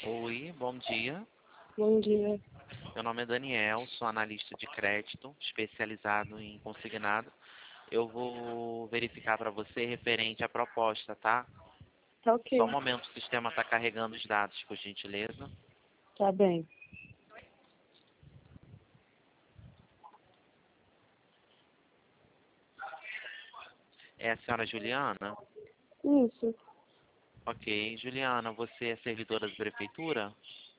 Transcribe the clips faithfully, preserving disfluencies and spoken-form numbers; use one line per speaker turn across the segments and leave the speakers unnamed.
Oi, bom dia.
Bom dia.
Meu nome é Daniel, sou analista de crédito, especializado em consignado. Eu vou verificar para você referente à proposta, tá?
Tá
Só
ok.
um momento, o sistema está carregando os dados, por gentileza.
Tá bem.
É a senhora Juliana?
Isso.
Ok. Juliana, você é servidora da prefeitura?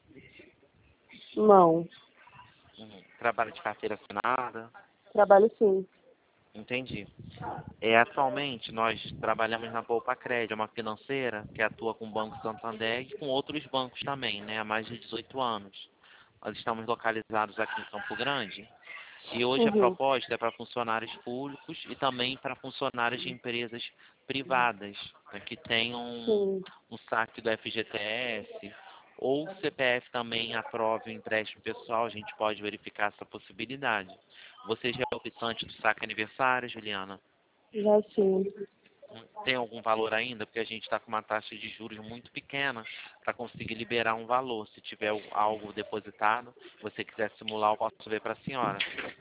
Não.
Uhum. Trabalha de carteira assinada?
Trabalho sim.
Entendi. É, atualmente, nós trabalhamos na Poupa Crédito, uma financeira que atua com o Banco Santander e com outros bancos também, né, há mais de dezoito anos. Nós estamos localizados aqui em Campo Grande e hoje a
Uhum.
proposta é para funcionários públicos e também para funcionários de empresas privadas, né, que tenham um,
Sim.
um saque do F G T S ou o C P F também aprove o empréstimo pessoal, a gente pode verificar essa possibilidade. Você já é optante do saque aniversário, Juliana?
Já sim.
Tem algum valor ainda? Porque a gente está com uma taxa de juros muito pequena para conseguir liberar um valor. Se tiver algo depositado, você quiser simular, eu posso ver para a senhora.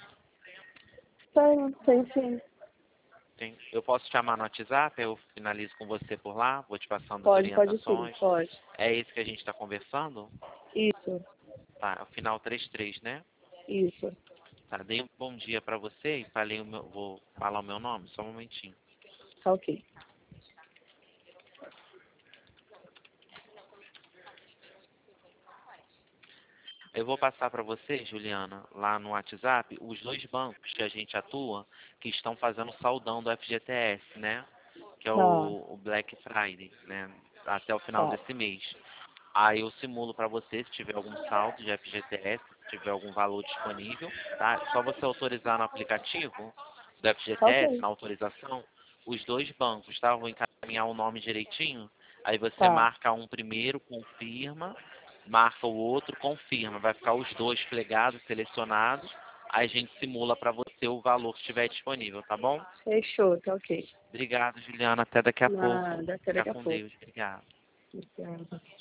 Tem, tem sim.
Tem- Eu posso te chamar no WhatsApp, eu finalizo com você por lá, vou te passando as
Pode, pode sim.
orientações.
Pode.
É esse que a gente está conversando?
Isso.
Tá, é o final trinta e três, né?
Isso.
Tá, dei um bom dia para você e falei o meu, vou falar o meu nome, só um momentinho.
Tá ok.
Eu vou passar para você, Juliana, lá no WhatsApp, os dois bancos que a gente atua, que estão fazendo saldão do F G T S, né? Que é
Tá.
o, o Black Friday, né? Até o final
Tá.
desse mês. Aí eu simulo para você, se tiver algum saldo de F G T S, se tiver algum valor disponível, tá? É só você autorizar no aplicativo do
Tá
F G T S,
ok.
na autorização, os dois bancos, tá? Eu vou encaminhar o nome direitinho. Aí você
Tá.
marca um primeiro, confirma, marca o outro, confirma. Vai ficar os dois plegados, selecionados. Aí a gente simula para você o valor que estiver disponível, tá bom?
Fechou. Tá ok.
Obrigado, Juliana. Até daqui a pouco.
Nada. Até
Fica
daqui a
com
pouco.
Deus. Obrigado.
Obrigada.